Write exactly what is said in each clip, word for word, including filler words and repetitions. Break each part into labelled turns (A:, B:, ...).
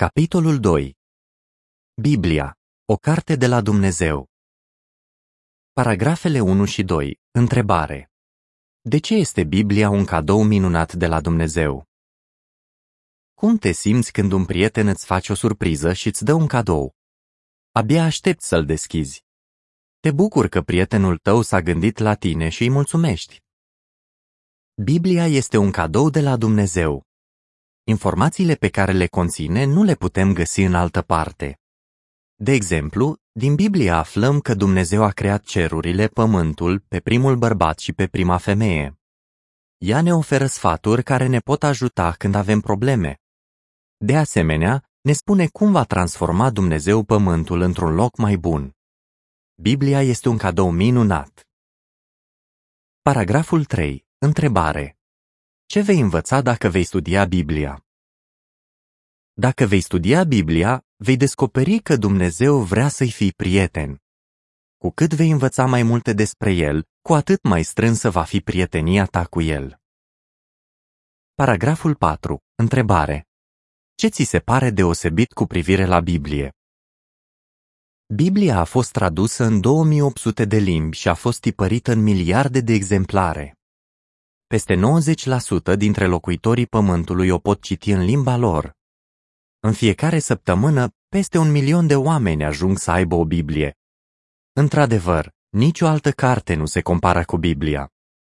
A: Capitolul doi. Biblia, o carte de la Dumnezeu. Paragrafele unu și doi. Întrebare. De ce este Biblia un cadou minunat de la Dumnezeu? Cum te simți când un prieten îți face o surpriză și îți dă un cadou? Abia aștepți să-l deschizi. Te bucuri că prietenul tău s-a gândit la tine și îi mulțumești. Biblia este un cadou de la Dumnezeu. Informațiile pe care le conține nu le putem găsi în altă parte. De exemplu, din Biblie aflăm că Dumnezeu a creat cerurile, pământul, pe primul bărbat și pe prima femeie. Ea ne oferă sfaturi care ne pot ajuta când avem probleme. De asemenea, ne spune cum va transforma Dumnezeu pământul într-un loc mai bun. Biblia este un cadou minunat. Paragraful trei. Întrebare. Ce vei învăța dacă vei studia Biblia? Dacă vei studia Biblia, vei descoperi că Dumnezeu vrea să-i fii prieten. Cu cât vei învăța mai multe despre El, cu atât mai strânsă va fi prietenia ta cu El. Paragraful patru. Întrebare. Ce ți se pare deosebit cu privire la Biblie? Biblia a fost tradusă în două mii opt sute de limbi și a fost tipărită în miliarde de exemplare. Peste nouăzeci la sută dintre locuitorii Pământului o pot citi în limba lor. În fiecare săptămână, peste un milion de oameni ajung să aibă o Biblie. Într-adevăr, nicio altă carte nu se compară cu Biblia.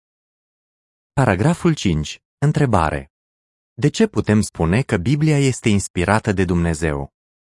A: Paragraful cinci. Întrebare. De ce putem spune că Biblia este inspirată de Dumnezeu?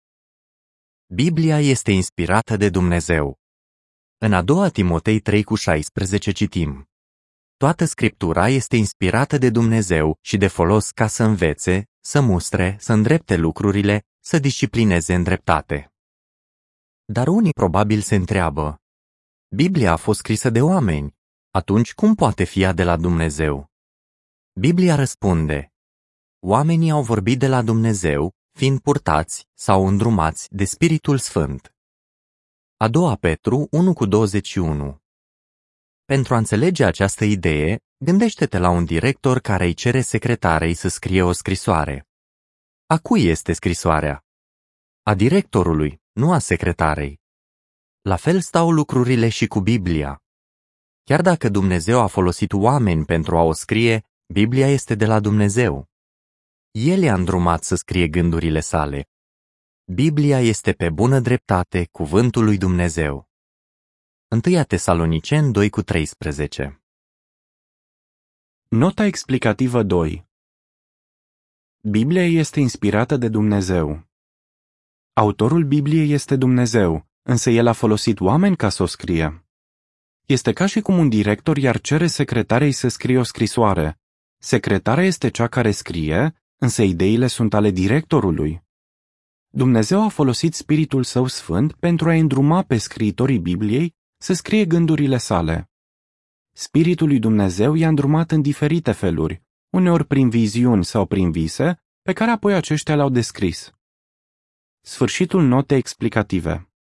A: Biblia este inspirată de Dumnezeu. În a doua Timotei trei cu șaisprezece citim: Toată Scriptura este inspirată de Dumnezeu și de folos ca să învețe, să mustre, să îndrepte lucrurile, să disciplineze în dreptate. Dar unii probabil se întreabă: Biblia a fost scrisă de oameni, atunci cum poate fi ea de la Dumnezeu? Biblia răspunde: Oamenii au vorbit de la Dumnezeu, fiind purtați sau îndrumați de Spiritul Sfânt. A doua Petru unu cu douăzeci și unu. Pentru a înțelege această idee, gândește-te la un director care îi cere secretarei să scrie o scrisoare. A cui este scrisoarea? A directorului, nu a secretarei. La fel stau lucrurile și cu Biblia. Chiar dacă Dumnezeu a folosit oameni pentru a o scrie, Biblia este de la Dumnezeu. El i-a îndrumat să scrie gândurile sale. Biblia este pe bună dreptate cuvântul lui Dumnezeu. întâi Tesaloniceni doi cu treisprezece.
B: Nota explicativă doi. Biblia este inspirată de Dumnezeu. Autorul Bibliei este Dumnezeu, însă El a folosit oameni ca să o scrie. Este ca și cum un director i-ar cere secretarei să scrie o scrisoare. Secretarea este cea care scrie, însă ideile sunt ale directorului. Dumnezeu a folosit Spiritul Său Sfânt pentru a îndruma pe scriitorii Bibliei să scrie gândurile sale. Spiritul lui Dumnezeu i-a îndrumat în diferite feluri, uneori prin viziuni sau prin vise, pe care apoi aceștia le-au descris. Sfârșitul notei explicative.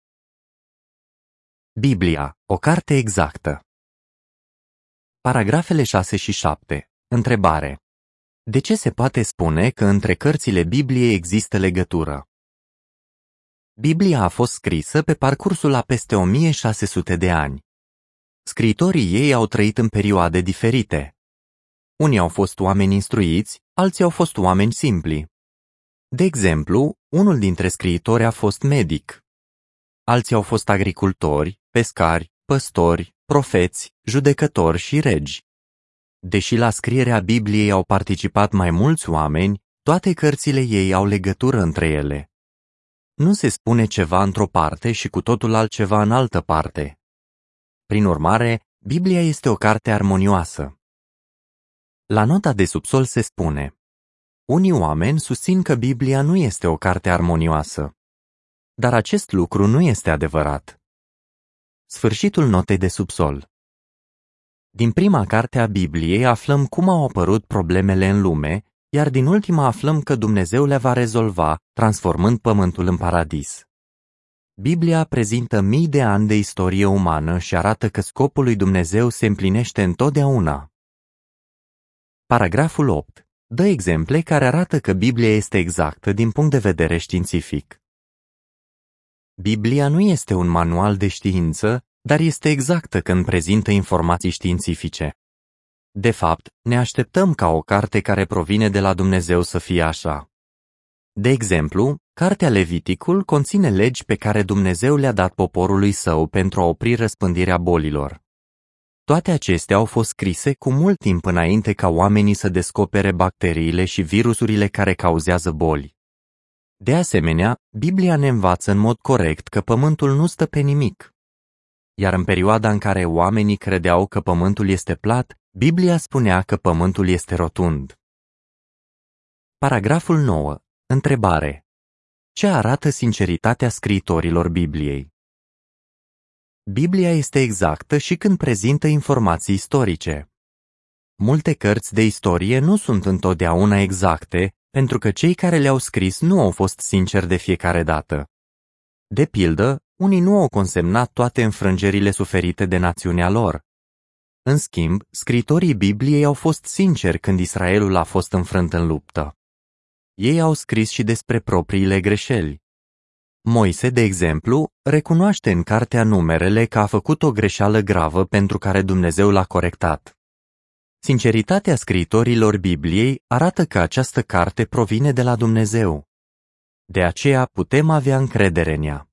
A: Biblia, o carte exactă. Paragrafele șase și șapte. Întrebare. De ce se poate spune că între cărțile Bibliei există legătură? Biblia a fost scrisă pe parcursul a peste o mie șase sute de ani. Scriitorii ei au trăit în perioade diferite. Unii au fost oameni instruiți, alții au fost oameni simpli. De exemplu, unul dintre scriitori a fost medic. Alții au fost agricultori, pescari, păstori, profeți, judecători și regi. Deși la scrierea Bibliei au participat mai mulți oameni, toate cărțile ei au legătură între ele. Nu se spune ceva într-o parte și cu totul altceva în altă parte. Prin urmare, Biblia este o carte armonioasă. La nota de subsol se spune: unii oameni susțin că Biblia nu este o carte armonioasă. Dar acest lucru nu este adevărat. Sfârșitul notei de subsol. Din prima carte a Bibliei aflăm cum au apărut problemele în lume, iar din ultima aflăm că Dumnezeu le va rezolva, transformând pământul în paradis. Biblia prezintă mii de ani de istorie umană și arată că scopul lui Dumnezeu se împlinește întotdeauna. Paragraful opt. dă exemple care arată că Biblia este exactă din punct de vedere științific. Biblia nu este un manual de știință, dar este exactă când prezintă informații științifice. De fapt, ne așteptăm ca o carte care provine de la Dumnezeu să fie așa. De exemplu, cartea Leviticul conține legi pe care Dumnezeu le-a dat poporului său pentru a opri răspândirea bolilor. Toate acestea au fost scrise cu mult timp înainte ca oamenii să descopere bacteriile și virusurile care cauzează boli. De asemenea, Biblia ne învață în mod corect că pământul nu stă pe nimic. Iar în perioada în care oamenii credeau că pământul este plat, Biblia spunea că pământul este rotund. Paragraful nouă. Întrebare. Ce arată sinceritatea scriitorilor Bibliei? Biblia este exactă și când prezintă informații istorice. Multe cărți de istorie nu sunt întotdeauna exacte, pentru că cei care le-au scris nu au fost sinceri de fiecare dată. De pildă, unii nu au consemnat toate înfrângerile suferite de națiunea lor. În schimb, scritorii Bibliei au fost sinceri când Israelul a fost înfrânt în luptă. Ei au scris și despre propriile greșeli. Moise, de exemplu, recunoaște în cartea Numerele că a făcut o greșeală gravă pentru care Dumnezeu l-a corectat. Sinceritatea scriitorilor Bibliei arată că această carte provine de la Dumnezeu. De aceea putem avea încredere în ea.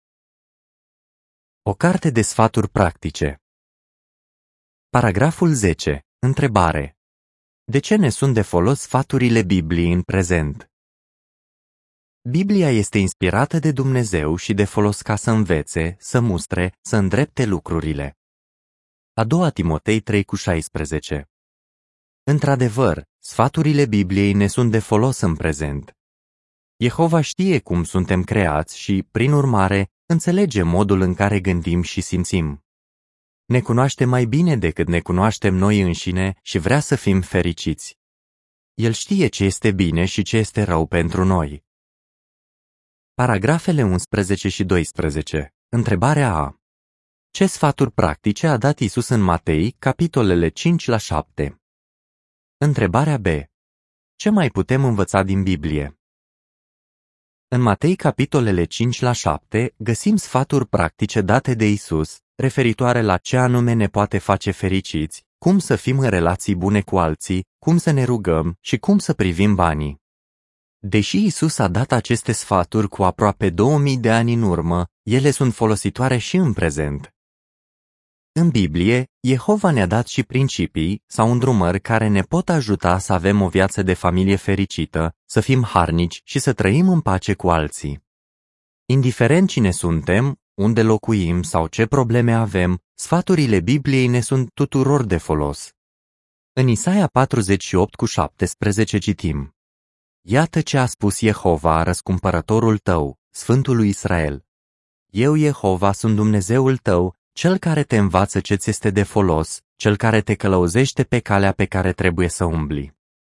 A: O carte de sfaturi practice. Paragraful zece. Întrebare. De ce ne sunt de folos sfaturile Bibliei în prezent? Biblia este inspirată de Dumnezeu și de folos ca să învețe, să mustre, să îndrepte lucrurile. A doua Timotei trei cu șaisprezece. Într-adevăr, sfaturile Bibliei ne sunt de folos în prezent. Jehova știe cum suntem creați și, prin urmare, înțelege modul în care gândim și simțim. Ne cunoaște mai bine decât ne cunoaștem noi înșine și vrea să fim fericiți. El știe ce este bine și ce este rău pentru noi. Paragrafele unsprezece și doisprezece. Întrebarea A. Ce sfaturi practice a dat Iisus în Matei, capitolele cinci la șapte? Întrebarea B. Ce mai putem învăța din Biblie? În Matei, capitolele cinci la șapte, găsim sfaturi practice date de Iisus, referitoare la ce anume ne poate face fericiți, cum să fim în relații bune cu alții, cum să ne rugăm și cum să privim banii. Deși Iisus a dat aceste sfaturi cu aproape două mii de ani în urmă, ele sunt folositoare și în prezent. În Biblie, Jehova ne-a dat și principii sau îndrumări care ne pot ajuta să avem o viață de familie fericită, să fim harnici și să trăim în pace cu alții. Indiferent cine suntem, unde locuim sau ce probleme avem, sfaturile Bibliei ne sunt tuturor de folos. În Isaia patruzeci și opt cu șaptesprezece citim: Iată ce a spus Jehova, răscumpărătorul tău, Sfântul lui Israel. Eu, Jehova, sunt Dumnezeul tău, cel care te învață ce ți este de folos, cel care te călăuzește pe calea pe care trebuie să umbli.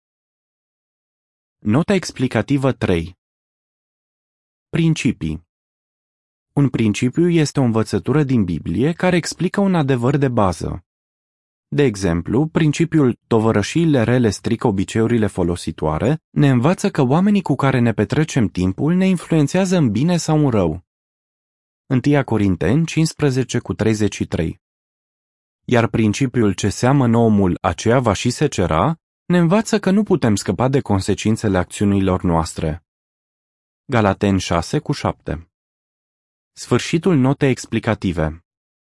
B: Nota explicativă trei. Principii. Un principiu este o învățătură din Biblie care explică un adevăr de bază. De exemplu, principiul tovărășiile rele strică obiceiurile folositoare ne învață că oamenii cu care ne petrecem timpul ne influențează în bine sau în rău. întâi Corinteni cincisprezece cu treizeci și trei. Iar principiul ce seamănă omul, aceea va și secera, ne învață că nu putem scăpa de consecințele acțiunilor noastre. Galateni șase cu șapte. Sfârșitul notei explicative.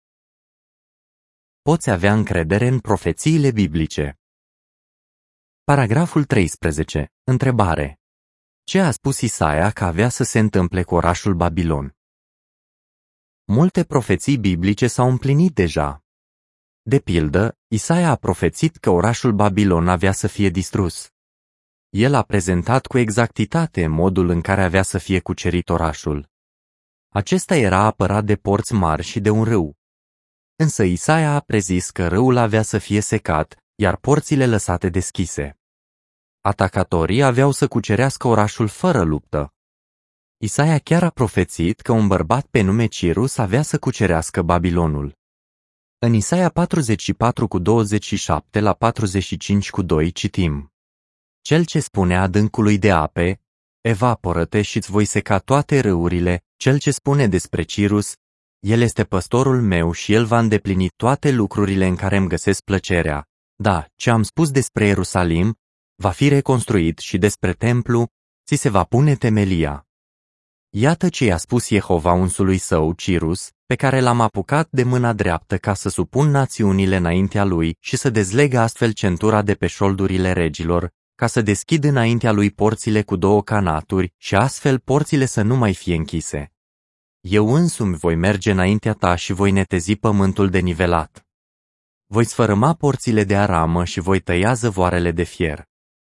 A: Poți avea încredere în profețiile biblice. Paragraful treisprezece. Întrebare. Ce a spus Isaia că avea să se întâmple cu orașul Babilon? Multe profeții biblice s-au împlinit deja. De pildă, Isaia a profețit că orașul Babilon avea să fie distrus. El a prezentat cu exactitate modul în care avea să fie cucerit orașul. Acesta era apărat de porți mari și de un râu. Însă Isaia a prezis că râul avea să fie secat, iar porțile lăsate deschise. Atacatorii aveau să cucerească orașul fără luptă. Isaia chiar a profețit că un bărbat pe nume Cirus avea să cucerească Babilonul. În Isaia patruzeci și patru cu douăzeci și șapte la patruzeci și cinci cu doi citim: Cel ce spune adâncului de ape, evaporă-te și îți voi seca toate râurile, cel ce spune despre Cirus, el este păstorul meu și el va îndeplini toate lucrurile în care îmi găsesc plăcerea. Da, ce am spus despre Ierusalim va fi reconstruit și despre templu ți se va pune temelia. Iată ce i-a spus Jehova unsului său, Cirus, pe care l-am apucat de mâna dreaptă ca să supun națiunile înaintea lui și să dezlegă astfel centura de pe șoldurile regilor, ca să deschid înaintea lui porțile cu două canaturi și astfel porțile să nu mai fie închise. Eu însumi voi merge înaintea ta și voi netezi pământul denivelat. Voi sfărâma porțile de aramă și voi tăia zăvoarele de fier.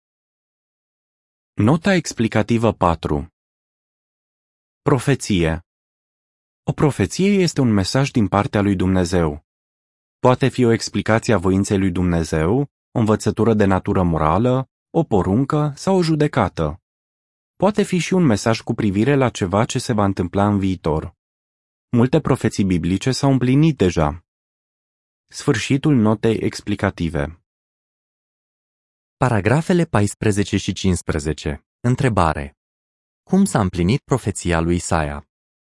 B: Nota explicativă patru. Profeție. O profeție este un mesaj din partea lui Dumnezeu. Poate fi o explicație a voinței lui Dumnezeu, o învățătură de natură morală, o poruncă sau o judecată. Poate fi și un mesaj cu privire la ceva ce se va întâmpla în viitor. Multe profeții biblice s-au împlinit deja. Sfârșitul notei explicative.
A: Paragrafele paisprezece și cincisprezece. Întrebare. Cum s-a împlinit profeția lui Isaia?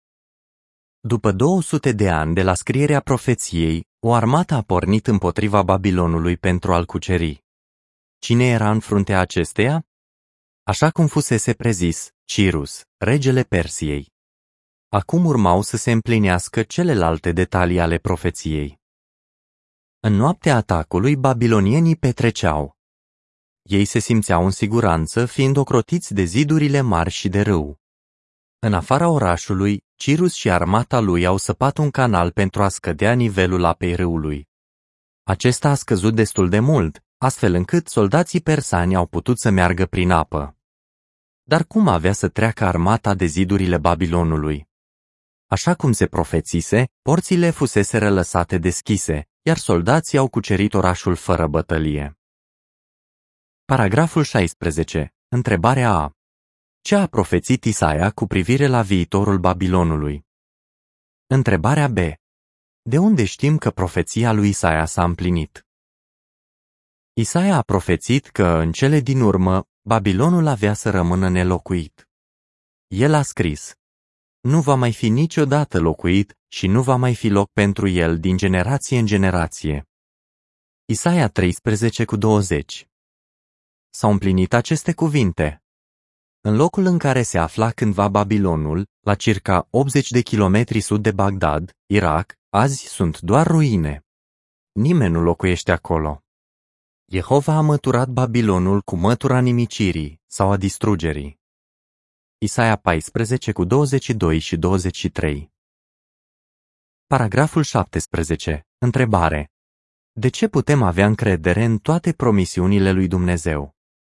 A: După două sute de ani de la scrierea profeției, o armată a pornit împotriva Babilonului pentru a-l cuceri. Cine era în fruntea acesteia? Așa cum fusese prezis, Cirus, regele Persiei. Acum urmau să se împlinească celelalte detalii ale profeției. În noaptea atacului, babilonienii petreceau. Ei se simțeau în siguranță, fiind ocrotiți de zidurile mari și de râu. În afara orașului, Cirus și armata lui au săpat un canal pentru a scădea nivelul apei râului. Acesta a scăzut destul de mult, astfel încât soldații persani au putut să meargă prin apă. Dar cum avea să treacă armata de zidurile Babilonului? Așa cum se profețise, porțile fuseseră lăsate deschise, iar soldații au cucerit orașul fără bătălie. Paragraful șaisprezece. Întrebarea A. Ce a profețit Isaia cu privire la viitorul Babilonului? Întrebarea B. De unde știm că profeția lui Isaia s-a împlinit? Isaia a profețit că, în cele din urmă, Babilonul avea să rămână nelocuit. El a scris: nu va mai fi niciodată locuit și nu va mai fi loc pentru el din generație în generație. Isaia treisprezece cu douăzeci. S-au împlinit aceste cuvinte. În locul în care se afla cândva Babilonul, la circa optzeci de kilometri sud de Bagdad, Irak, azi sunt doar ruine. Nimeni nu locuiește acolo. Jehova a măturat Babilonul cu mătura nimicirii sau a distrugerii. Isaia paisprezece cu douăzeci și doi și douăzeci și trei. Paragraful șaptesprezece. Întrebare. De ce putem avea încredere în toate promisiunile lui Dumnezeu?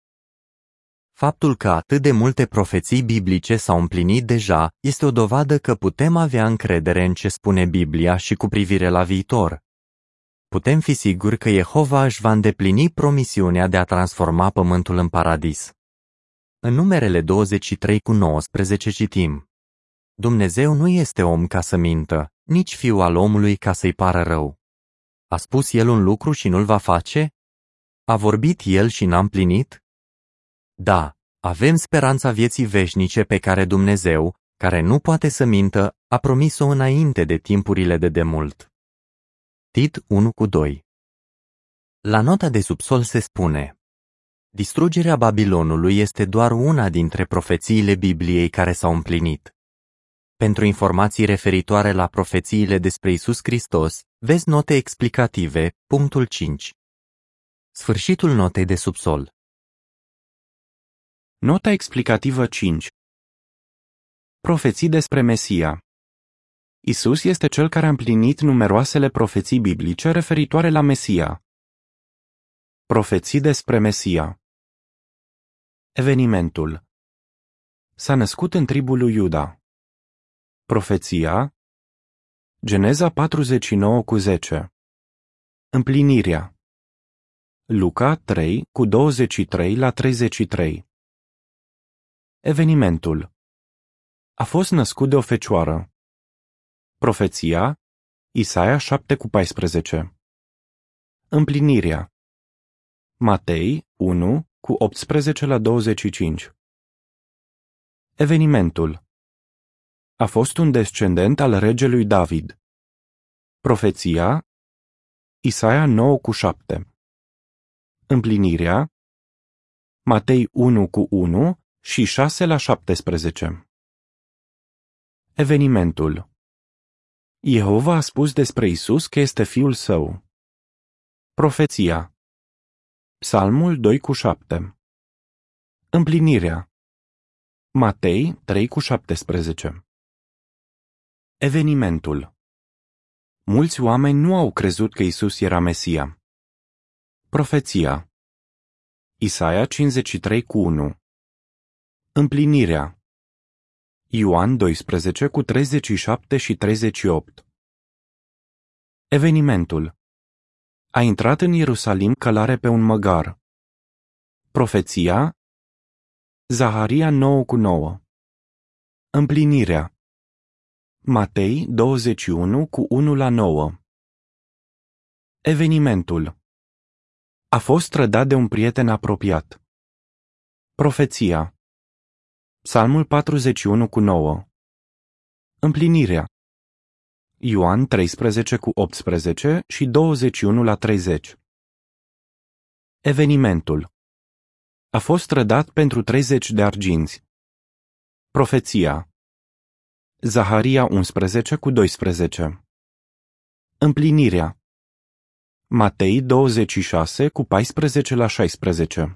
A: Faptul că atât de multe profeții biblice s-au împlinit deja este o dovadă că putem avea încredere în ce spune Biblia și cu privire la viitor. Putem fi siguri că Jehova își va îndeplini promisiunea de a transforma pământul în paradis. În Numerele douăzeci și trei cu nouăsprezece citim: Dumnezeu nu este om ca să mintă, nici fiu al omului ca să-i pară rău. A spus el un lucru și nu-l va face? A vorbit el și n-a împlinit? Da, avem speranța vieții veșnice pe care Dumnezeu, care nu poate să mintă, a promis-o înainte de timpurile de demult. Tit unu cu doi. La nota de subsol se spune: distrugerea Babilonului este doar una dintre profețiile Bibliei care s-au împlinit. Pentru informații referitoare la profețiile despre Iisus Hristos, vezi note explicative, punctul cinci. Sfârșitul notei de subsol.
B: Nota explicativă cinci. Profeții despre Mesia. Isus este cel care a împlinit numeroasele profeții biblice referitoare la Mesia. Profeții despre Mesia. Evenimentul. S-a născut în tribul lui Iuda. Profeția. Geneza patruzeci și nouă cu zece. Împlinirea. Luca trei cu douăzeci și trei la treizeci și trei. Evenimentul. A fost născut de o fecioară. Profeția. Isaia șapte cu paisprezece. Împlinirea. Matei unu, cu optsprezece la douăzeci și cinci. Evenimentul. A fost un descendent al regelui David. Profeția. Isaia nouă cu șapte. Împlinirea. Matei unu cu unu și șase la șaptesprezece. Evenimentul. Jehova a spus despre Isus că este Fiul Său. Profeția. Psalmul doi cu șapte. Împlinirea. Matei trei cu șaptesprezece. Evenimentul. Mulți oameni nu au crezut că Isus era Mesia. Profeția. Isaia cincizeci și trei cu unu. Împlinirea. Ioan doisprezece cu treizeci și șapte și treizeci și opt. Evenimentul. A intrat în Ierusalim călare pe un măgar. Profeția. Zaharia nouă cu nouă. Împlinirea. Matei douăzeci și unu cu unu la nouă. Evenimentul. A fost trădat de un prieten apropiat. Profeția. Psalmul patruzeci și unu cu nouă. Împlinirea. Ioan treisprezece cu optsprezece și douăzeci și unu la treizeci. Evenimentul. A fost trădat pentru treizeci de arginți. Profeția. Zaharia unsprezece cu doisprezece. Împlinirea. Matei douăzeci și șase cu paisprezece la șaisprezece.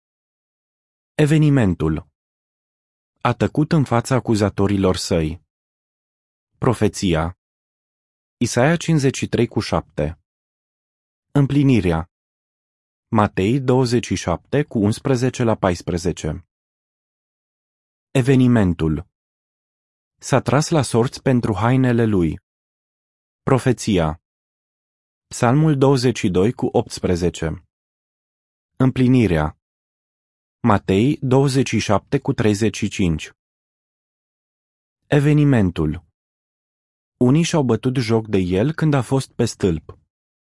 B: Evenimentul. A tăcut în fața acuzatorilor săi. Profeția. Isaia cincizeci și trei cu șapte. Împlinirea. Matei douăzeci și șapte cu unsprezece la paisprezece. Evenimentul. S-a tras la sorți pentru hainele lui. Profeția. Psalmul douăzeci și doi cu optsprezece. Împlinirea. Matei douăzeci și șapte cu treizeci și cinci. Evenimentul. Unii și-au bătut joc de el când a fost pe stâlp.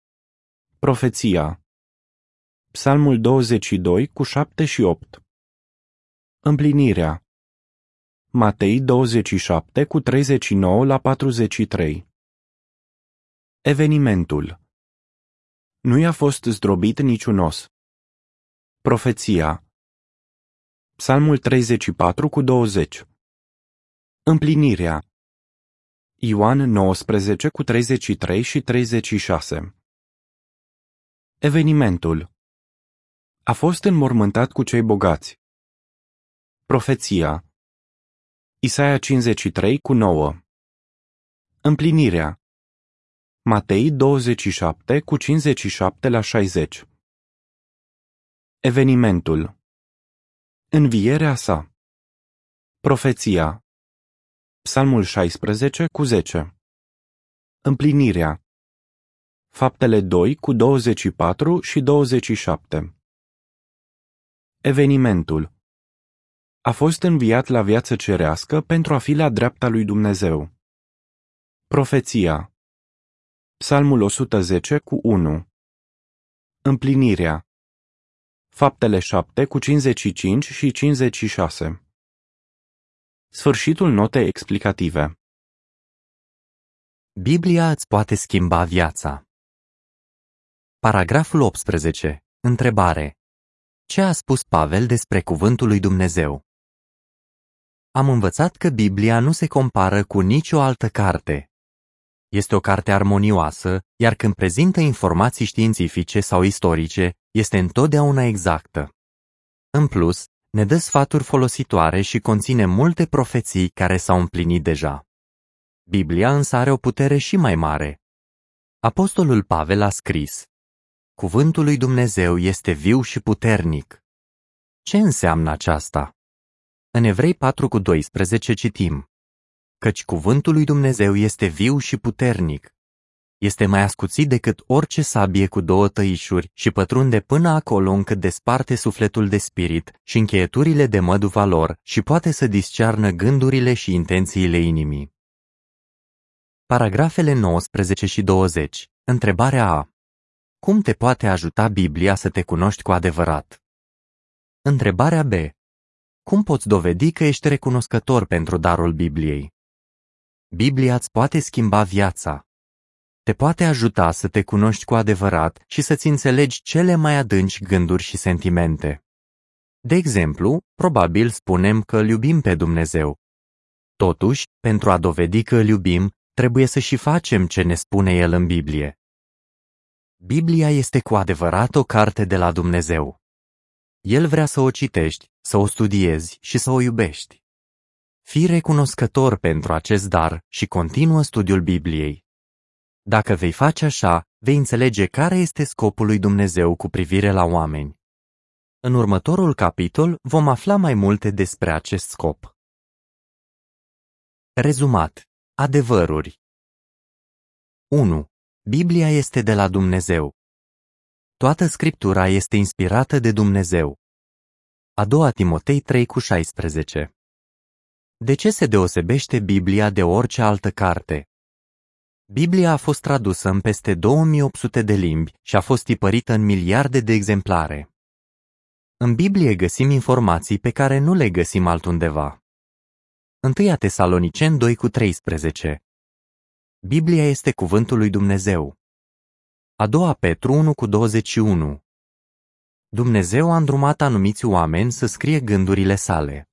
B: Profeția. Psalmul douăzeci și doi cu șapte și opt. Împlinirea. Matei douăzeci și șapte cu treizeci și nouă la patruzeci și trei. Evenimentul. Nu i-a fost zdrobit niciun os. Profeția. Psalmul treizeci și patru cu douăzeci. Împlinirea. Ioan nouăsprezece cu treizeci și trei și treizeci și șase. Evenimentul. A fost înmormântat cu cei bogați. Profeția. Isaia cincizeci și trei cu nouă. Împlinirea. Matei douăzeci și șapte cu cincizeci și șapte la șaizeci. Evenimentul. Învierea sa. Profeția. Psalmul șaisprezece cu zece. Împlinirea. Faptele doi cu douăzeci și patru și douăzeci și șapte. Evenimentul. A fost înviat la viață cerească pentru a fi la dreapta lui Dumnezeu. Profeția. Psalmul o sută zece cu unu. Împlinirea. Faptele șapte cu cincizeci și cinci și cincizeci și șase. Sfârșitul notei explicative.
A: Biblia îți poate schimba viața. Paragraful optsprezece. Întrebare. Ce a spus Pavel despre cuvântul lui Dumnezeu? Am învățat că Biblia nu se compară cu nicio altă carte. Este o carte armonioasă, iar când prezintă informații științifice sau istorice, este întotdeauna exactă. În plus, ne dă sfaturi folositoare și conține multe profeții care s-au împlinit deja. Biblia însă are o putere și mai mare. Apostolul Pavel a scris: Cuvântul lui Dumnezeu este viu și puternic. Ce înseamnă aceasta? În Evrei patru cu doisprezece citim: Căci cuvântul lui Dumnezeu este viu și puternic. Este mai ascuțit decât orice sabie cu două tăișuri și pătrunde până acolo încât desparte sufletul de spirit și încheieturile de măduva lor și poate să discearnă gândurile și intențiile inimii. Paragrafele nouăsprezece și douăzeci. Întrebarea A. Cum te poate ajuta Biblia să te cunoști cu adevărat? Întrebarea B. Cum poți dovedi că ești recunoscător pentru darul Bibliei? Biblia îți poate schimba viața. Te poate ajuta să te cunoști cu adevărat și să-ți înțelegi cele mai adânci gânduri și sentimente. De exemplu, probabil spunem că îl iubim pe Dumnezeu. Totuși, pentru a dovedi că îl iubim, trebuie să și facem ce ne spune El în Biblie. Biblia este cu adevărat o carte de la Dumnezeu. El vrea să o citești, să o studiezi și să o iubești. Fii recunoscător pentru acest dar și continuă studiul Bibliei. Dacă vei face așa, vei înțelege care este scopul lui Dumnezeu cu privire la oameni. În următorul capitol vom afla mai multe despre acest scop. Rezumat. Adevăruri. unu. Biblia este de la Dumnezeu. Toată Scriptura este inspirată de Dumnezeu. A doua Timotei trei cu șaisprezece. De ce se deosebește Biblia de orice altă carte? Biblia a fost tradusă în peste două mii opt sute de limbi și a fost tipărită în miliarde de exemplare. În Biblie găsim informații pe care nu le găsim altundeva. întâi Tesaloniceni doi cu treisprezece. Biblia este cuvântul lui Dumnezeu. A doua Petru unu cu douăzeci și unu. Dumnezeu a îndrumat anumiți oameni să scrie gândurile sale.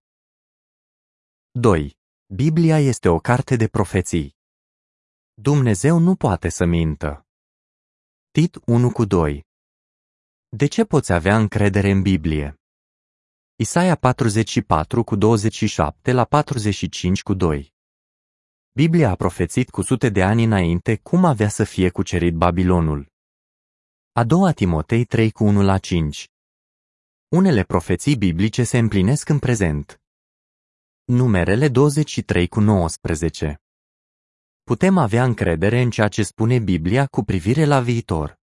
A: doi. Biblia este o carte de profeții. Dumnezeu nu poate să mintă. Tit unu cu doi. De ce poți avea încredere în Biblie? Isaia patruzeci și patru cu douăzeci și șapte la patruzeci și cinci cu doi. Biblia a profețit cu sute de ani înainte cum avea să fie cucerit Babilonul. A doua Timotei trei cu unu la cinci. Unele profeții biblice se împlinesc în prezent. Numerele douăzeci și trei cu nouăsprezece. Putem avea încredere în ceea ce spune Biblia cu privire la viitor.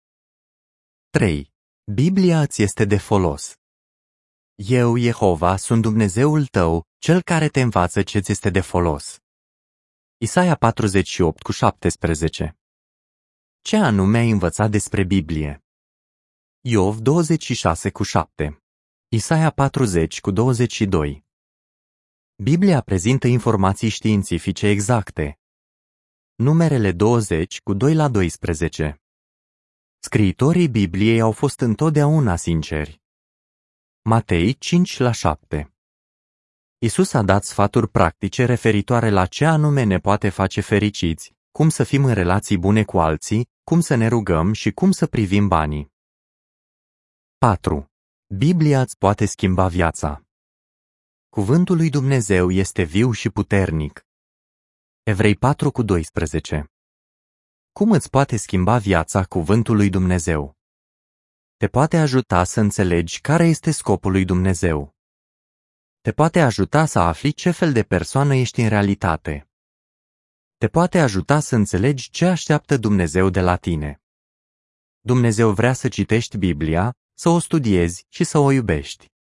A: trei. Biblia îți este de folos. Eu, Jehova, sunt Dumnezeul tău, cel care te învață ce ți este de folos. Isaia patruzeci și opt cu șaptesprezece. Ce anume ai învățat despre Biblie? Iov douăzeci și șase cu șapte. Isaia patruzeci cu douăzeci și doi. Biblia prezintă informații științifice exacte. Numerele douăzeci cu doi la doisprezece. Scriitorii Bibliei au fost întotdeauna sinceri. Matei cinci la șapte. Isus a dat sfaturi practice referitoare la ce anume ne poate face fericiți, cum să fim în relații bune cu alții, cum să ne rugăm și cum să privim banii. patru. Biblia îți poate schimba viața. Cuvântul lui Dumnezeu este viu și puternic. Evrei patru cu doisprezece. Cum îți poate schimba viața cuvântul lui Dumnezeu? Te poate ajuta să înțelegi care este scopul lui Dumnezeu. Te poate ajuta să afli ce fel de persoană ești în realitate. Te poate ajuta să înțelegi ce așteaptă Dumnezeu de la tine. Dumnezeu vrea să citești Biblia, să o studiezi și să o iubești.